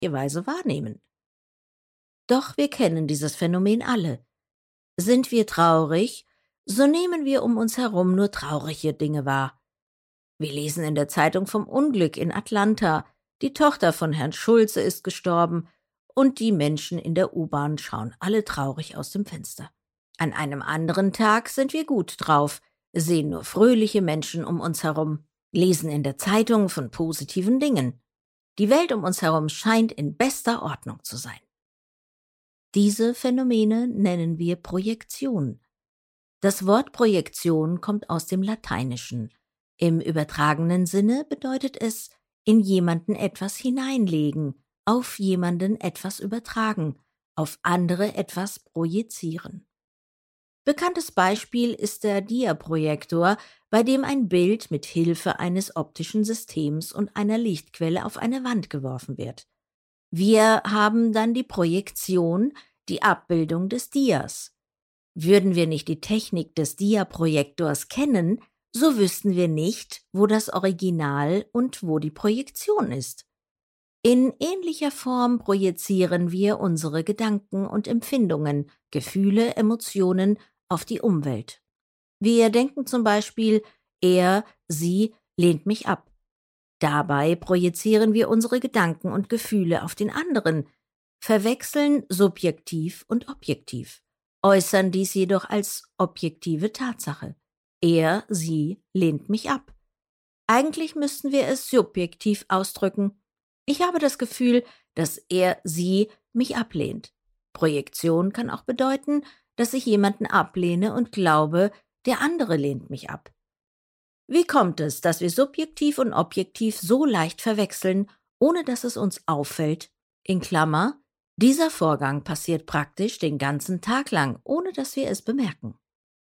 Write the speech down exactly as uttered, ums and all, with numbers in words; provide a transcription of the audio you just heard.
Weise wahrnehmen. Doch wir kennen dieses Phänomen alle. Sind wir traurig, so nehmen wir um uns herum nur traurige Dinge wahr. Wir lesen in der Zeitung vom Unglück in Atlanta, die Tochter von Herrn Schulze ist gestorben und die Menschen in der U-Bahn schauen alle traurig aus dem Fenster. An einem anderen Tag sind wir gut drauf, sehen nur fröhliche Menschen um uns herum, lesen in der Zeitung von positiven Dingen. Die Welt um uns herum scheint in bester Ordnung zu sein. Diese Phänomene nennen wir Projektion. Das Wort Projektion kommt aus dem Lateinischen. Im übertragenen Sinne bedeutet es, in jemanden etwas hineinlegen, auf jemanden etwas übertragen, auf andere etwas projizieren. Bekanntes Beispiel ist der Diaprojektor, bei dem ein Bild mit Hilfe eines optischen Systems und einer Lichtquelle auf eine Wand geworfen wird. Wir haben dann die Projektion, die Abbildung des Dias. Würden wir nicht die Technik des Diaprojektors kennen, so wüssten wir nicht, wo das Original und wo die Projektion ist. In ähnlicher Form projizieren wir unsere Gedanken und Empfindungen, Gefühle, Emotionen auf die Umwelt. Wir denken zum Beispiel, er, sie lehnt mich ab. Dabei projizieren wir unsere Gedanken und Gefühle auf den anderen, verwechseln subjektiv und objektiv, äußern dies jedoch als objektive Tatsache. Er, sie lehnt mich ab. Eigentlich müssten wir es subjektiv ausdrücken. Ich habe das Gefühl, dass er, sie mich ablehnt. Projektion kann auch bedeuten, dass ich jemanden ablehne und glaube, der andere lehnt mich ab. Wie kommt es, dass wir subjektiv und objektiv so leicht verwechseln, ohne dass es uns auffällt? In Klammer, dieser Vorgang passiert praktisch den ganzen Tag lang, ohne dass wir es bemerken.